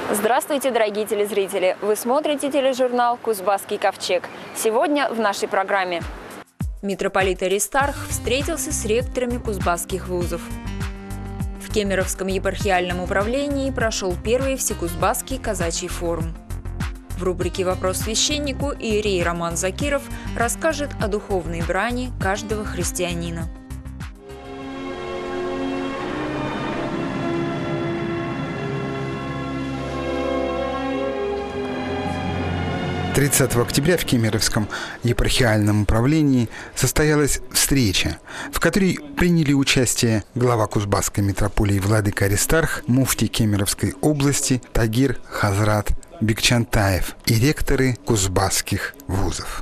Здравствуйте, дорогие телезрители! Вы смотрите тележурнал «Кузбасский ковчег». Сегодня в нашей программе. Митрополит Аристарх встретился с ректорами кузбасских вузов. В Кемеровском епархиальном управлении прошел первый Всекузбасский казачий форум. В рубрике «Вопрос священнику» иерей Роман Закиров расскажет о духовной брани каждого христианина. 30 октября в Кемеровском епархиальном управлении состоялась встреча, в которой приняли участие глава Кузбасской митрополии владыка Аристарх, муфтий Кемеровской области Тагир Хазрат Бекчантаев и ректоры кузбасских вузов.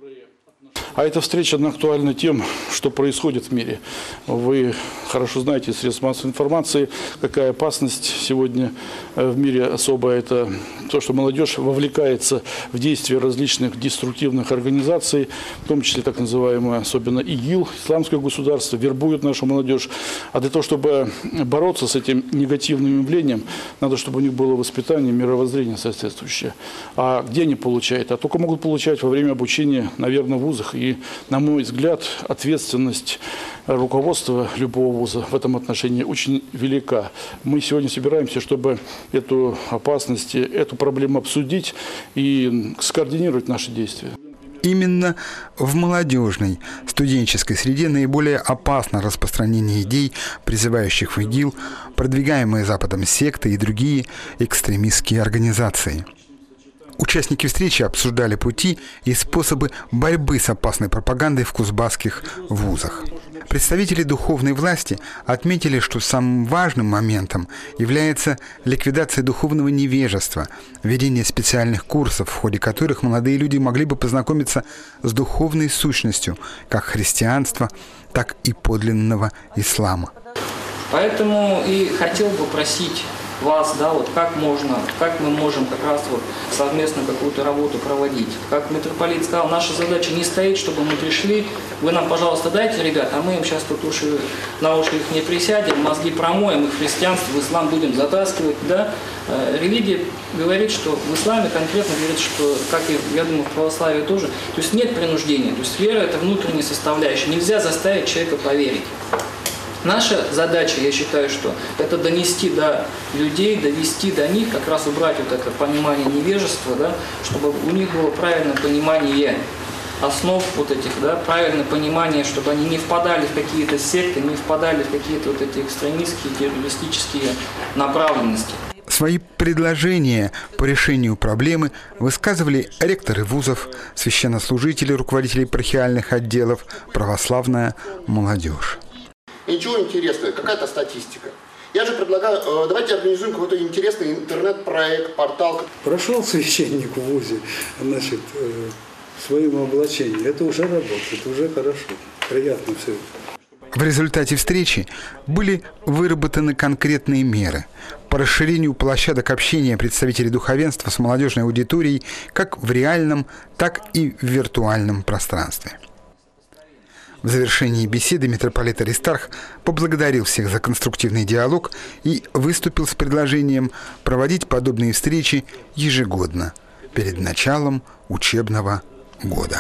А эта встреча актуальна тем, что происходит в мире. Вы хорошо знаете из средств массовой информации, какая опасность сегодня в мире особая. Это то, что молодежь вовлекается в действия различных деструктивных организаций, в том числе так называемое, особенно ИГИЛ, исламское государство, вербуют нашу молодежь. А для того, чтобы бороться с этим негативным явлением, надо, чтобы у них было воспитание, мировоззрение соответствующее. А где они получают? А только могут получать во время обучения, наверное, в вузах. И, на мой взгляд, ответственность руководства любого вуза в этом отношении очень велика. Мы сегодня собираемся, чтобы эту опасность, эту проблему обсудить и скоординировать наши действия. Именно в молодежной, студенческой среде наиболее опасно распространение идей, призывающих в ИГИЛ, продвигаемые Западом секты и другие экстремистские организации. Участники встречи обсуждали пути и способы борьбы с опасной пропагандой в кузбасских вузах. Представители духовной власти отметили, что самым важным моментом является ликвидация духовного невежества, введение специальных курсов, в ходе которых молодые люди могли бы познакомиться с духовной сущностью как христианства, так и подлинного ислама. Поэтому и хотел бы просить вас, как мы можем как раз совместно какую-то работу проводить. Как митрополит сказал, наша задача не стоит, чтобы мы пришли, вы нам, пожалуйста, дайте, ребят, а мы им сейчас тут уши, на уши их не присядем, мозги промоем, их в христианство, в ислам будем затаскивать, Религия говорит, что в исламе конкретно говорит, что, как и, я думаю, в православии тоже, то есть нет принуждения, то есть вера – это внутренняя составляющая, нельзя заставить человека поверить. Наша задача, я считаю, что это донести до людей, довести до них, как раз убрать это понимание невежества, чтобы у них было правильное понимание основ этих, правильное понимание, чтобы они не впадали в какие-то секты, не впадали в какие-то эти экстремистские, террористические направленности. Свои предложения по решению проблемы высказывали ректоры вузов, священнослужители, руководители епархиальных отделов, православная молодежь. Ничего интересного, какая-то статистика. Я же предлагаю, давайте организуем какой-то интересный интернет-проект, портал. Прошел священник в вузе, в своем облачении. Это уже работает, уже хорошо. Приятно все это. В результате встречи были выработаны конкретные меры по расширению площадок общения представителей духовенства с молодежной аудиторией как в реальном, так и в виртуальном пространстве. В завершении беседы митрополит Аристарх поблагодарил всех за конструктивный диалог и выступил с предложением проводить подобные встречи ежегодно перед началом учебного года.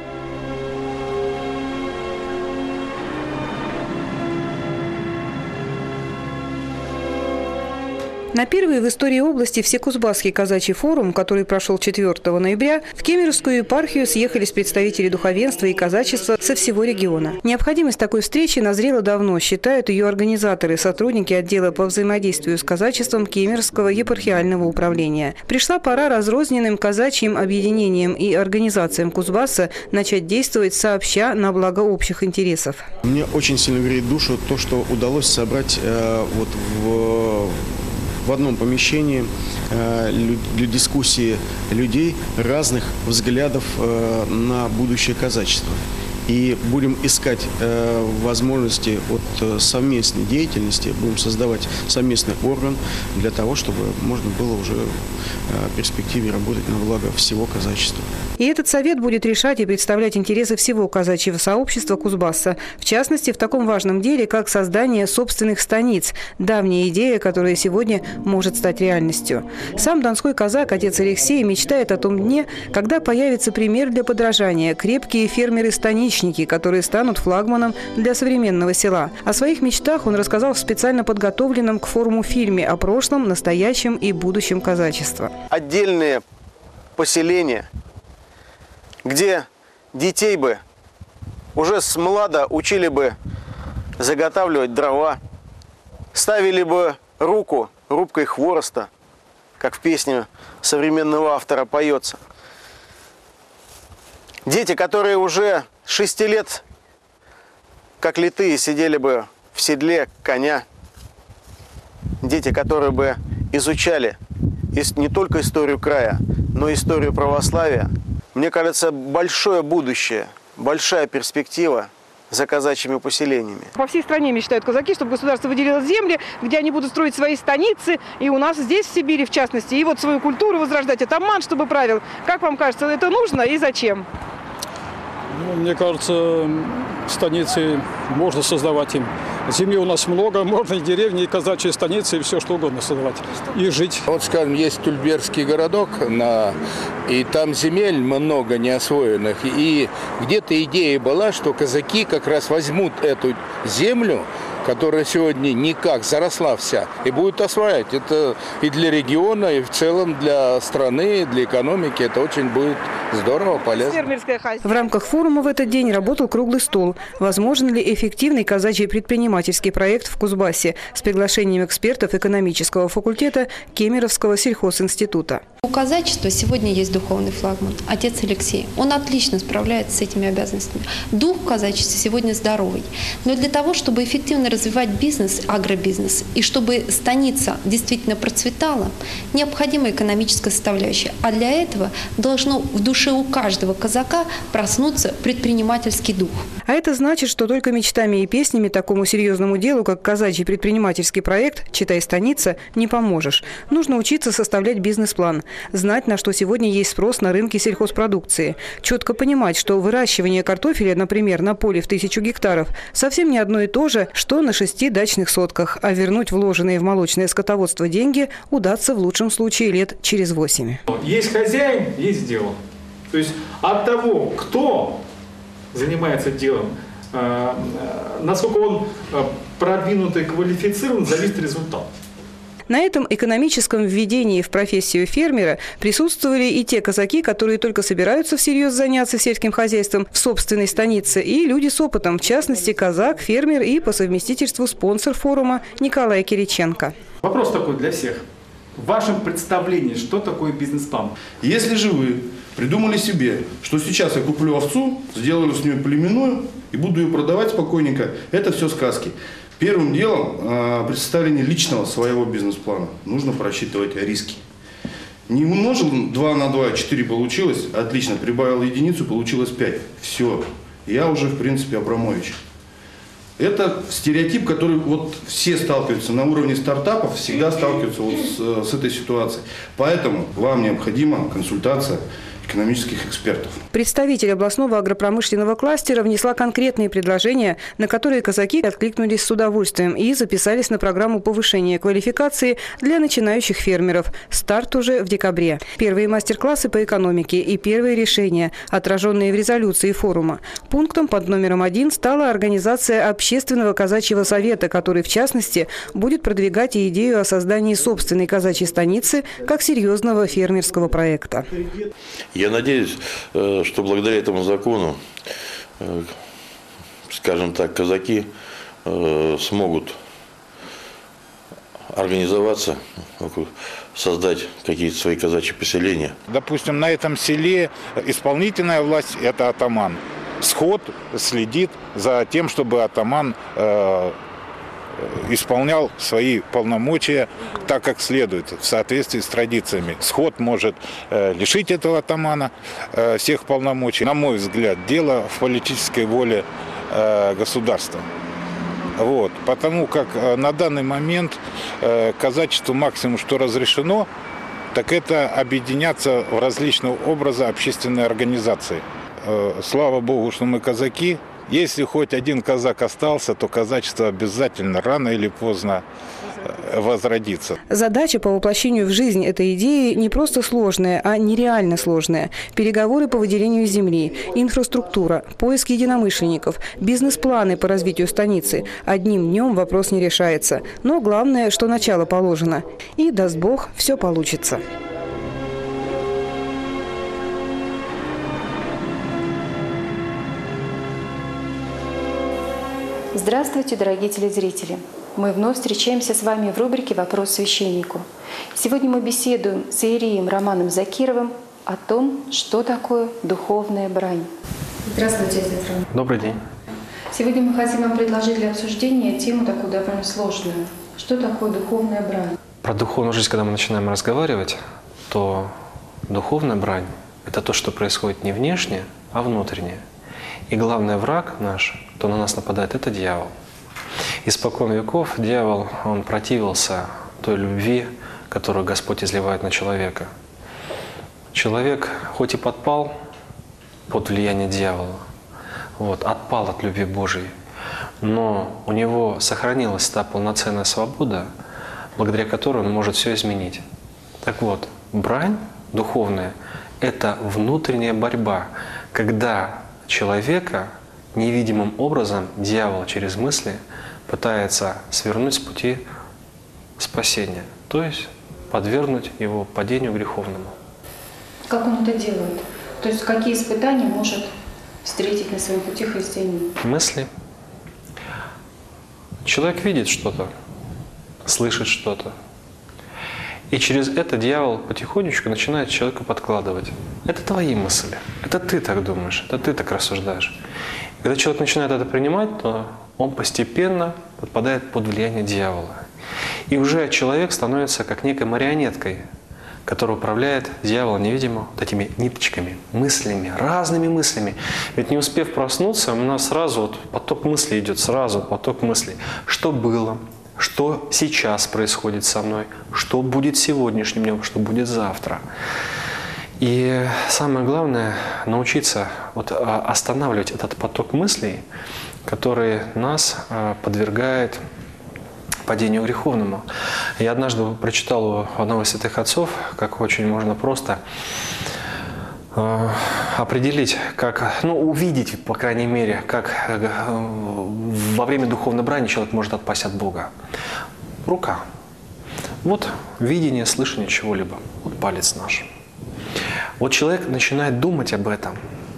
На первый в истории области Всекузбасский казачий форум, который прошел 4 ноября, в Кемеровскую епархию съехались представители духовенства и казачества со всего региона. Необходимость такой встречи назрела давно, считают ее организаторы, сотрудники отдела по взаимодействию с казачеством Кемеровского епархиального управления. Пришла пора разрозненным казачьим объединениям и организациям Кузбасса начать действовать сообща на благо общих интересов. Мне очень сильно греет душу то, что удалось собрать в одном помещении для дискуссии людей разных взглядов на будущее казачества. И будем искать возможности совместной деятельности, будем создавать совместный орган для того, чтобы можно было уже в перспективе работать на благо всего казачества. И этот совет будет решать и представлять интересы всего казачьего сообщества Кузбасса. В частности, в таком важном деле, как создание собственных станиц. Давняя идея, которая сегодня может стать реальностью. Сам донской казак, отец Алексей, мечтает о том дне, когда появится пример для подражания – крепкие фермеры-станичники, которые станут флагманом для современного села. О своих мечтах он рассказал в специально подготовленном к форуму фильме о прошлом, настоящем и будущем казачества. Отдельные поселения, где детей бы уже с млада учили бы заготавливать дрова, ставили бы руку рубкой хвороста, как в песне современного автора поется. Дети, которые уже с 6 лет, как литые, сидели бы в седле коня. Дети, которые бы изучали не только историю края, но и историю православия. Мне кажется, большое будущее, большая перспектива за казачьими поселениями. По всей стране мечтают казаки, чтобы государство выделило земли, где они будут строить свои станицы. И у нас здесь, в Сибири, в частности. И вот свою культуру возрождать, атаман, чтобы правил. Как вам кажется, это нужно и зачем? Ну, мне кажется, станицы можно создавать им. Земли у нас много, можно и деревни, и казачьи станицы, и все что угодно создавать. И жить. Вот, скажем, есть Тульберский городок, и там земель много неосвоенных. И где-то идея была, что казаки как раз возьмут эту землю, которая сегодня никак заросла вся, и будут осваивать. Это и для региона, и в целом для страны, для экономики. Это очень будет здорово, полезно. В рамках форума в этот день работал круглый стол. Возможен ли эффективный казачий предпринимательский проект в Кузбассе с приглашением экспертов экономического факультета Кемеровского сельхозинститута? У казачества сегодня есть духовный флагман, отец Алексей. Он отлично справляется с этими обязанностями. Дух казачества сегодня здоровый. Но для того, чтобы эффективно развивать бизнес, агробизнес, и чтобы станица действительно процветала, необходима экономическая составляющая. А для этого должно в душе у каждого казака проснуться предпринимательский дух. А это значит, что только мечтами и песнями такому серьезному делу, как казачий предпринимательский проект «Читай, станица», не поможешь. Нужно учиться составлять бизнес-план, знать, на что сегодня есть спрос на рынке сельхозпродукции, четко понимать, что выращивание картофеля, например, на поле в 1000 гектаров, совсем не одно и то же, что на 6 дачных сотках, а вернуть вложенные в молочное скотоводство деньги удастся в лучшем случае лет через 8. Есть хозяин, есть дело. То есть от того, кто занимается делом, насколько он продвинут и квалифицирован, зависит результат. На этом экономическом введении в профессию фермера присутствовали и те казаки, которые только собираются всерьез заняться сельским хозяйством в собственной станице, и люди с опытом, в частности, казак, фермер и по совместительству спонсор форума Николай Кириченко. Вопрос такой для всех. В вашем представлении, что такое бизнес-план? Если же вы придумали себе, что сейчас я куплю овцу, сделаю с нее племенную и буду ее продавать спокойненько, это все сказки. Первым делом при составлении личного своего бизнес-плана нужно просчитывать риски. Не умножил 2 на 2, 4 получилось, отлично, прибавил единицу, получилось 5. Все, я уже в принципе Абрамович. Это стереотип, который вот все сталкиваются на уровне стартапов, всегда сталкиваются вот с этой ситуацией. Поэтому вам необходима консультация экономических экспертов. Представитель областного агропромышленного кластера внесла конкретные предложения, на которые казаки откликнулись с удовольствием и записались на программу повышения квалификации для начинающих фермеров. Старт уже в декабре. Первые мастер-классы по экономике и первые решения, отраженные в резолюции форума. Пунктом под номером 1 стала организация общественного казачьего совета, который, в частности, будет продвигать и идею о создании собственной казачьей станицы как серьезного фермерского проекта. Я надеюсь, что благодаря этому закону, скажем так, казаки смогут организоваться, создать какие-то свои казачьи поселения. Допустим, на этом селе исполнительная власть – это атаман. Сход следит за тем, чтобы атаман исполнял свои полномочия так, как следует, в соответствии с традициями. Сход может лишить этого атамана всех полномочий. На мой взгляд, дело в политической воле государства. Вот. Потому как на данный момент казачеству максимум, что разрешено, так это объединяться в различного образа общественной организации. Слава Богу, что мы казаки. Если хоть один казак остался, то казачество обязательно рано или поздно возродится. Задача по воплощению в жизнь этой идеи не просто сложная, а нереально сложная. Переговоры по выделению земли, инфраструктура, поиск единомышленников, бизнес-планы по развитию станицы. Одним днем вопрос не решается. Но главное, что начало положено. И, даст Бог, все получится. Здравствуйте, дорогие телезрители! Мы вновь встречаемся с вами в рубрике «Вопрос священнику». Сегодня мы беседуем с иереем Романом Закировым о том, что такое духовная брань. Здравствуйте, отец Роман. Добрый день. Сегодня мы хотим вам предложить для обсуждения тему такую довольно сложную. Что такое духовная брань? Про духовную жизнь, когда мы начинаем разговаривать, то духовная брань – это то, что происходит не внешне, а внутренне. И главный враг наш, кто на нас нападает, это дьявол. Испокон веков дьявол, он противился той любви, которую Господь изливает на человека. Человек хоть и подпал под влияние дьявола, отпал от любви Божией, но у него сохранилась та полноценная свобода, благодаря которой он может все изменить. Так вот, брань духовная – это внутренняя борьба, когда человека невидимым образом дьявол через мысли пытается свернуть с пути спасения, то есть подвергнуть его падению греховному. Как он это делает? То есть какие испытания может встретить на своем пути христианин? Мысли. Человек видит что-то, слышит что-то. И через это дьявол потихонечку начинает человека подкладывать. Это твои мысли, это ты так думаешь, это ты так рассуждаешь. И когда человек начинает это принимать, то он постепенно подпадает под влияние дьявола. И уже человек становится как некой марионеткой, которая управляет дьяволом невидимо этими ниточками, мыслями, разными мыслями. Ведь не успев проснуться, у нас сразу поток мыслей идет, сразу поток мыслей. Что было? Что сейчас происходит со мной, что будет сегодняшним днем, что будет завтра. И самое главное – научиться останавливать этот поток мыслей, который нас подвергает падению греховному. Я однажды прочитал у одного из святых отцов, как очень можно просто определить, как, увидеть, по крайней мере, как во время духовной брани человек может отпасть от Бога. Рука. Вот видение, слышание чего-либо. Вот палец наш. Вот человек начинает думать об этом.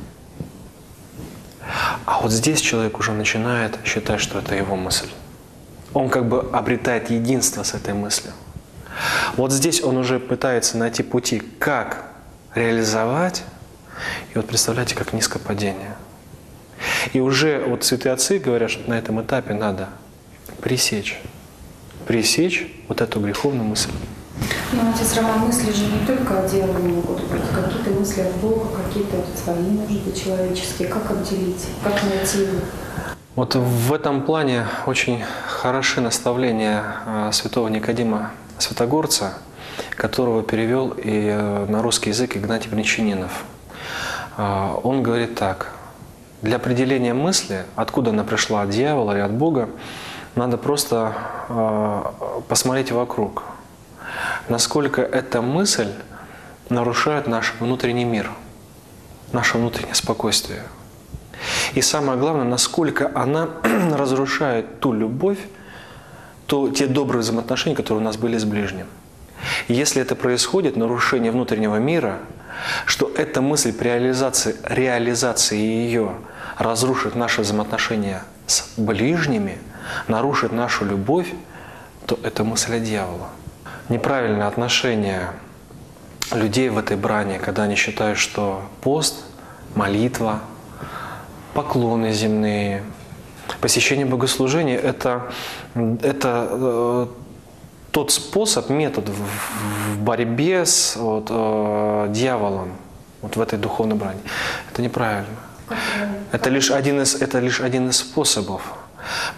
А вот здесь человек уже начинает считать, что это его мысль. Он как бы обретает единство с этой мыслью. Вот здесь он уже пытается найти пути, как реализовать. И вот представляете, как низкое падение. И уже вот святые отцы говорят, что на этом этапе надо пресечь вот эту греховную мысль. Но, отец Роман, мысли же не только от дьявола могут быть. Какие-то мысли от Бога, какие-то свои, может быть, человеческие. Как отделить? Как найти их? Вот в этом плане очень хороши наставления святого Никодима Святогорца, которого перевел и на русский язык Игнатий Бринчанинов. Он говорит так: для определения мысли, откуда она пришла, от дьявола или от Бога, надо просто посмотреть вокруг, насколько эта мысль нарушает наш внутренний мир, наше внутреннее спокойствие. И самое главное, насколько она разрушает ту любовь, те добрые взаимоотношения, которые у нас были с ближним. И если это происходит, нарушение внутреннего мира, что эта мысль при реализации ее разрушит наши взаимоотношения с ближними, нарушит нашу любовь, то это мысль от дьявола. Неправильное отношение людей в этой брани, когда они считают, что пост, молитва, поклоны земные, посещение богослужения – это тот способ, метод в борьбе с дьяволом в этой духовной брани. Это неправильно. Это лишь один из способов.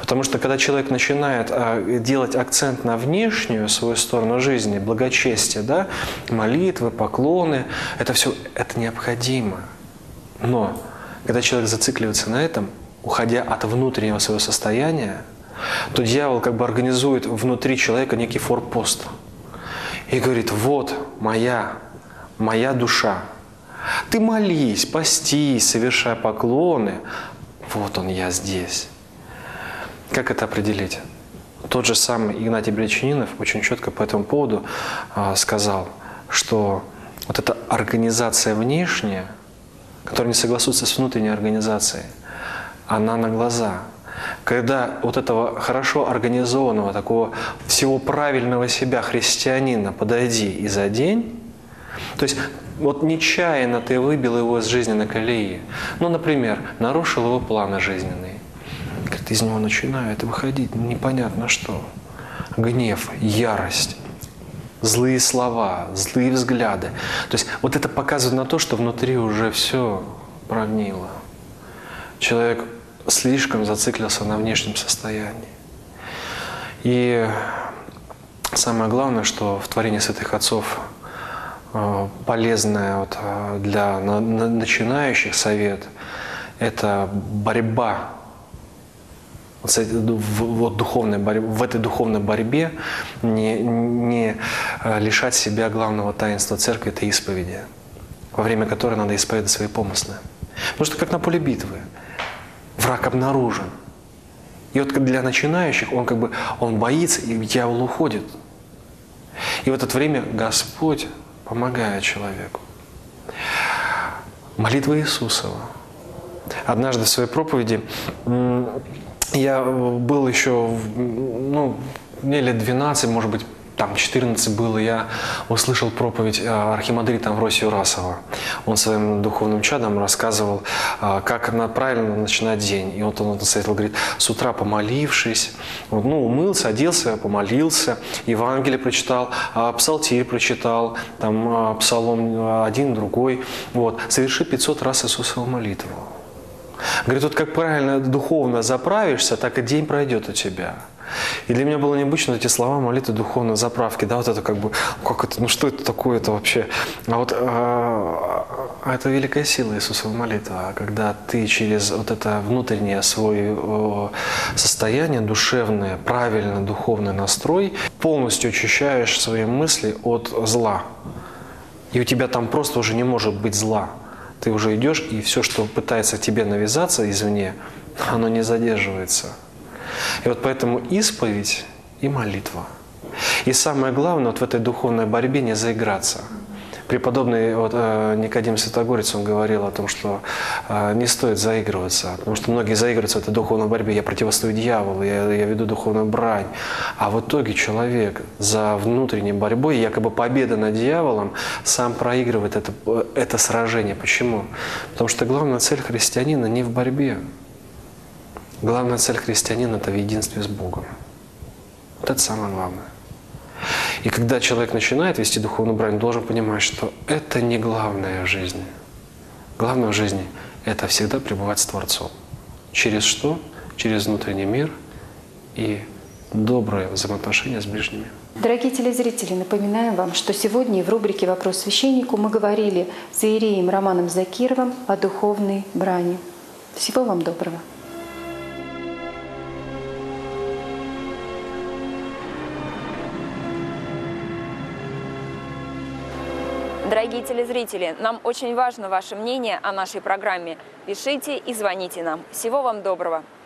Потому что когда человек начинает делать акцент на внешнюю свою сторону жизни, благочестие, да, молитвы, поклоны, это все это необходимо. Но когда человек зацикливается на этом, уходя от внутреннего своего состояния, то дьявол как бы организует внутри человека некий форпост. И говорит: вот моя душа. Ты молись, постись, совершай поклоны. Вот он, я здесь. Как это определить? Тот же самый Игнатий Брянчанинов очень четко по этому поводу сказал, что вот эта организация внешняя, которая не согласуется с внутренней организацией, она на глаза. Когда вот этого хорошо организованного, такого всего правильного себя христианина подойди и задень, то есть вот нечаянно ты выбил его из жизненной колеи, ну, например, нарушил его планы жизненные, говорит, из него начинает выходить непонятно что, гнев, ярость, злые слова, злые взгляды. То есть вот это показывает на то, что внутри уже все прогнило. Человек слишком зациклился на внешнем состоянии. И самое главное, что в творении святых отцов полезное вот для начинающих совет – это борьба. Вот духовной борьбе, в этой духовной борьбе не лишать себя главного таинства церкви – это исповеди, во время которой надо исповедовать свои помыслы. Потому что как на поле битвы. Враг обнаружен. И вот для начинающих он боится, и дьявол уходит. И в это время Господь помогает человеку. Молитва Иисусова. Однажды в своей проповеди я был еще, мне лет 12, может быть, там 14 было, я услышал проповедь архимандрита Амвросия Урасова. Он своим духовным чадом рассказывал, как правильно начинать день. И вот он советовал, говорит, с утра помолившись, умылся, оделся, помолился, Евангелие прочитал, псалтирь прочитал, там псалом один, другой. Вот, соверши 500 раз Иисусову молитву. Говорит, вот как правильно духовно заправишься, так и день пройдет у тебя. И для меня было необычно эти слова молитвы духовной заправки, да, вот это как это, что это такое-то вообще? А вот это великая сила Иисусова молитва, когда ты через вот это внутреннее свое состояние душевное, правильный духовный настрой, полностью очищаешь свои мысли от зла. И у тебя там просто уже не может быть зла. Ты уже идешь, и все, что пытается тебе навязаться извне, оно не задерживается. И вот поэтому исповедь и молитва. И самое главное, вот в этой духовной борьбе не заиграться. Преподобный Никодим Святогорец, он говорил о том, что не стоит заигрываться, потому что многие заигрываются в этой духовной борьбе. Я противостою дьяволу, я веду духовную брань. А в итоге человек за внутренней борьбой, якобы победа над дьяволом, сам проигрывает это сражение. Почему? Потому что главная цель христианина не в борьбе. Главная цель христианина – это в единстве с Богом. Вот это самое главное. И когда человек начинает вести духовную брань, он должен понимать, что это не главное в жизни. Главное в жизни – это всегда пребывать с Творцом. Через что? Через внутренний мир и добрые взаимоотношения с ближними. Дорогие телезрители, напоминаем вам, что сегодня в рубрике «Вопрос священнику» мы говорили с иереем Романом Закировым о духовной брани. Всего вам доброго! Дорогие телезрители, нам очень важно ваше мнение о нашей программе. Пишите и звоните нам. Всего вам доброго!